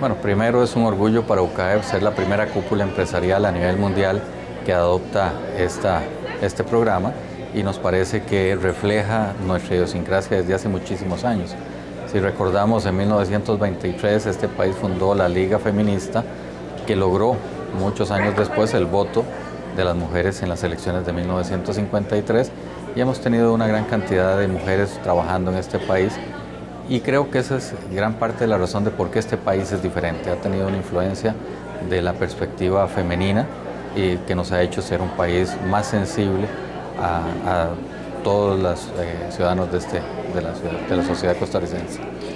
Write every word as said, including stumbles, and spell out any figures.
Bueno, primero es un orgullo para U C A E P ser la primera cúpula empresarial a nivel mundial que adopta esta, este programa y nos parece que refleja nuestra idiosincrasia desde hace muchísimos años. Si recordamos, en mil novecientos veintitrés este país fundó la Liga Feminista que logró muchos años después el voto de las mujeres en las elecciones de mil novecientos cincuenta y tres y hemos tenido una gran cantidad de mujeres trabajando en este país y creo que esa es gran parte de la razón de por qué este país es diferente. Ha tenido una influencia de la perspectiva femenina y que nos ha hecho ser un país más sensible a, a todos los eh, ciudadanos de, este, de, la ciudad, de la sociedad costarricense.